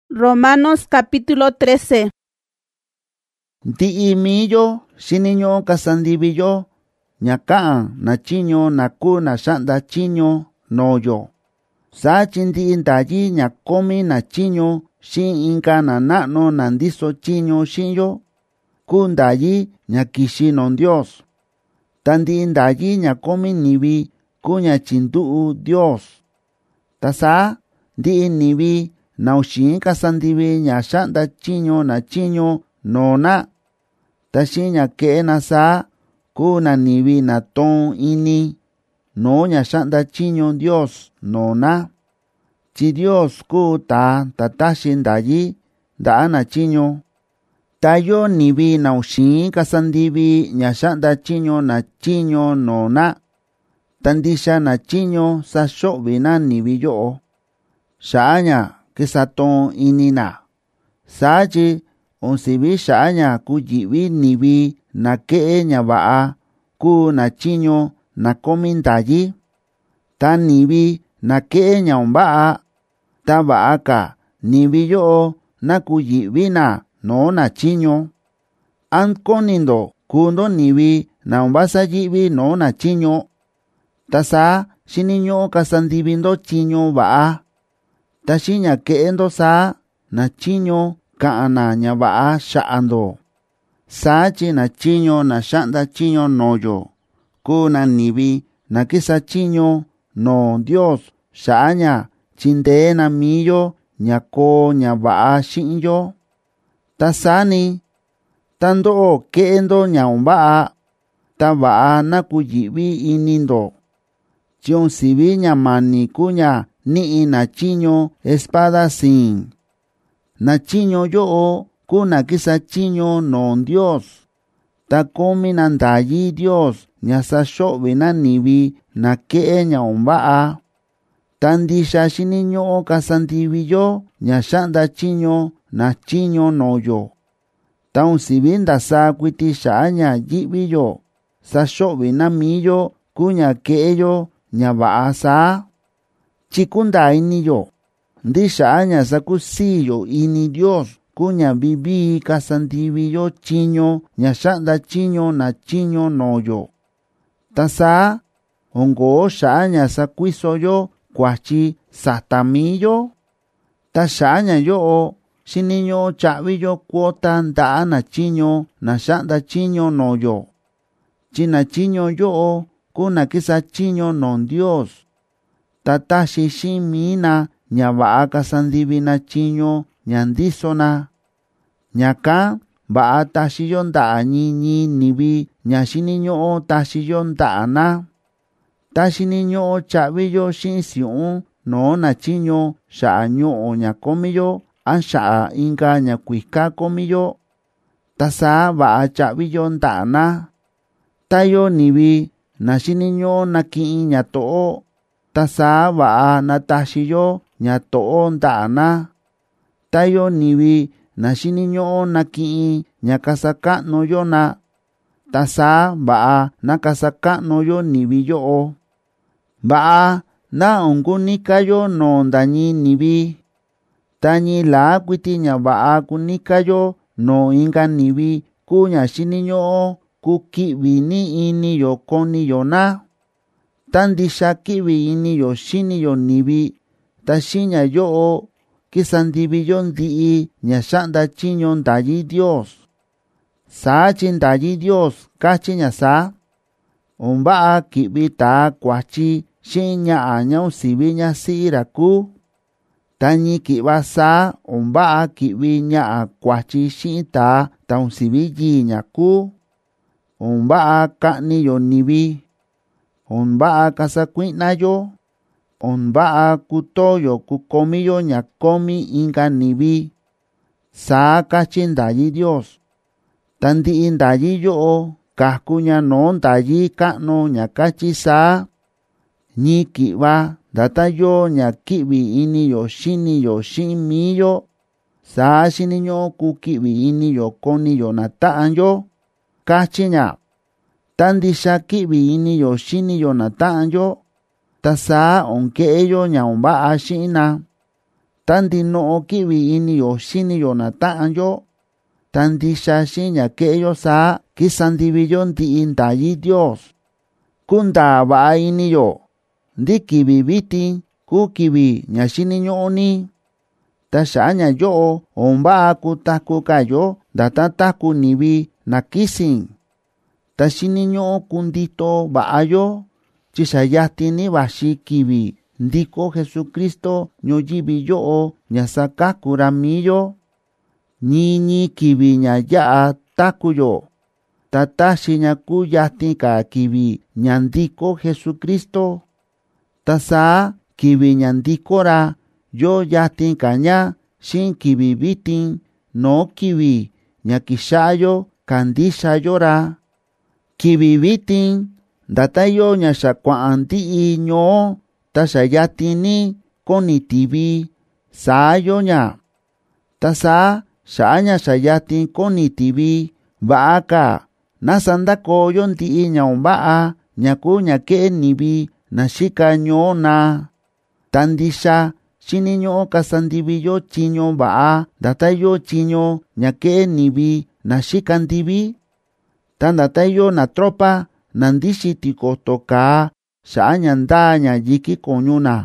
Romanos capítulo 13. Ndi'i miyo xiniño kasandiviyo ñaka na chiño naku na xanda chiño noyo. Sachi ndi'i ndayi ñakomi na chiño xin inka na na'no na ndiso chiño xinyo. Ku ndayi ñakixi non Dios. Ta ndi'i ndayi ñakomi nivi ku ñachindu'u Dios. Ta saa ndi'i nivi nauxin kasandivi ña xanda chiño na chiño nona. Ta xin ñake'e na saa ku na nivi na ton ini no ña xanda chiño Dios nona. Chi Dios ku ta taxi ndayi nda'a na chiño. Ta yo nivi nauxin kasandivi ña xanda chiño na chiño nona. Ta ndixa na chiño sa xo'vi na nivi yo'o. Xa'a ña kisaton ini na. Sachi onsivi xa'a ña kuyi'vi nivi na ke'e ña va'a ku na chiño na komi ndayi. Ta nivi na ke'e ña va'a, ta va'a ka nivi yo'o na kuyi'vi na no na chiño. An konindo kundo nivi na vasayi'vi no na chiño. Ta saa xiniño kasandivindo chiño va'a. Ta xi ña ke'endo saa na chiño ka'an na ña va'a xa'ando. Sachi na chiño na xanda chiño noyo ku na nivi na kisa chiño no Dios xa'a ña chindee na miyo ña ko ña va'a xi'inyo. Ta sani ta ndo'o ke'endo ña va'a, ta va'a na kuyi'vi inindo. Chi onsivi ña mani ku ña ni'i na chiño espada sin. Na chiño yo'o ku na kisa chiño non Dios. Ta komi na ndayi Dios ña sa xo'vi na nivi na ke'e ña va'a. Ta ndixa xiniño kasandiviyo ña xanda chiño na chiño noyo. Ta onsivi ndasa kuiti xa'a ña yi'viyo sa xo'vi na miyo ku ña ke'eyo ña va'a saa. Chi kunda iniyo ndi xa'a ña sakusiyo ini Dios ku ña vivi kasandiviyo chiño ña xanda chiño na chiño noyo. Ta saa ongo xa'a ña sakuisoyo kuachi sata miyo. Ta xa'a ña yo'o xiniño cha'viyo kuota nda'a na chiño na xanda chiño noyo. Chi na chiño yo'o ku na kisa chiño non Dios. Ta taxi xin mina ña va'a kasandivi na chiño ña ndiso na. Ñaka va'a taxiyo nda'a ñi nivi ña xiniño'o taxiyo nda'a na. Ta xiniño'o cha'viyo xin siu'un no na chiño xa'a ño'o ña komiyo a xa'a inka ña kuika komiyo. Ta saa va'a cha'viyo nda'a na. Ta yo nivi na xiniño'o naki'in ña to'o. Ta saa va'a na taxiyo ña to'o nda'a na. Ta yo nivi na xiniño'o naki'in ña kasaka'nuyo na. Ta saa va'a na kasaka'nuyo nivi yo'o. Va'a na onkunikayo no ndañi nivi. Ta ñi la'a kuiti ña va'a kunikayo no inka nivi ku ña xiniño'o ku ki'vi ni iniyo koniyo na. Ta ndixa ki'vi iniyo xiniyo nivi. Ta xi ña yo'o kisandiviyo ndi'i ña xanda chiño ndayi Dios. Sachi ndayi Dios kachi ña saa. Onva'a ki'vi ta kuachi xin ña'a ña onsivi ñasi'i ku. Ta ñi ki'va saa onva'a ki'vi ña'a kuachi xi'in ta onsivi yi ña ku. Onva'a ka'niyo nivi. Onva'a kasakui'nayo. Onva'a kutoyo kukomiyo ña komi inka nivi. Saa kachi ndayi Dios. Ta ndi'i ndayi yo'o kasku ña no ndayi ka'nu ña kachi saa. Ñi ki'va ndata yo ña ki'vi iniyo xiniyo xi'in miyo. Saa xiniño ku ki'vi iniyo koniyo na ta'anyo. Kachi ña. Ta ndixa ki'vi iniyo xiniyo na ta'anyo. Ta saa onke'eyo ña va'a xi'in na. Tandi no kiwi iniyo shiniyo na ta'anyo. Tandi shashi ñakeyo sa kisandiviyo ndi indayi Dios. Kunda ba iniyo. Ndi kiwi biti ku kiwi ñashini ño'oni. Tasha ña yo omba kutaku kayo data taku nibi na kisin. Tashini ño kundito baayo chisayatini bashi kiwi ndiko Jesucristo ñoyibi yo ñasakakura miyo. Ñiñi kiwi ña yaa takuyo. Tatashi ña kuyatika kiwi ñandiko Jesucristo. Tasa kiwi ñandikora yo yatin kaña shin kiwi bitin no kiwi ñakishayo kandishayora. Kiwi bitin datayo ñashakwaan ti'i ño tashayatini konitivi sayo ña. Tasa sha'aña shayatin konitivi ba'aka nasandakoyo ti'i ñaumba'a ñaku ñake nivi nashika ño na. Tandisha shini ño kasandiviyo chiño ba'a datayo chiño ñake nivi nashikandivi. Tandatayo na tropa nandishi tikotoka sha'aña ndaña yiki koñuna.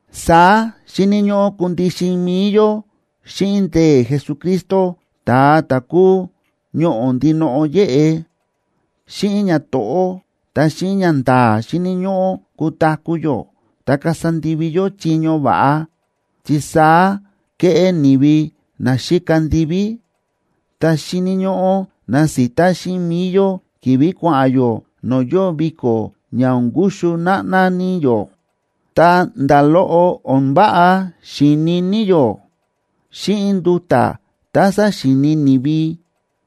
Sa shini ño kundishimiyo shinte Jesucristo ta taku ño ndino ye'e. Shiña to'o ta shiña nda shini ño kutakuyo ta kasandiviyo chiño ba'a. Chisa ke'e nivi nashikandivi. Ta shini ño nasita shimiyo kivi kua'ayo no yo biko ñaungushu na'naniyo. Ta ndalo'o onba'a shininiyo. Shinduta tasa shininivi.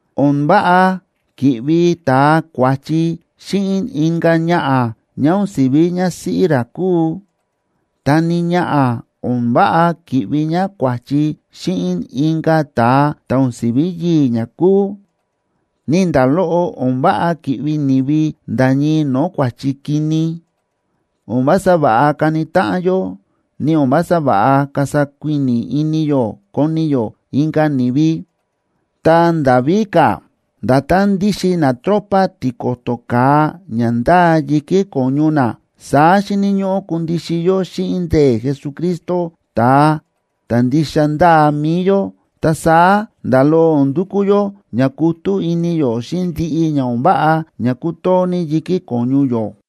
Onba'a kivi ta kuachi shin inga ña'a ñaun sivi ña si'iraku. Tani ña'a onba'a kivi ña kuachi shin inga ta taun sivi yi ñaku. Nindalo'o onba'a kivi nivi ndañi no kuachi kini. Onbasa ba'a kanita'ayo ni onbasa ba'a kasakuini iniyo koniyo inga nivi. Ta ndavika datan dishi na tropa tikotoka ñanda yiki koñuna. Sa shini ño kundishiyo shinte Jesucristo ta tandisha nda miyo. Ta sa ndalo ondukuyo ñakutu iniyo shinti'i ñaumba'a ñakutoni yiki koñuyo.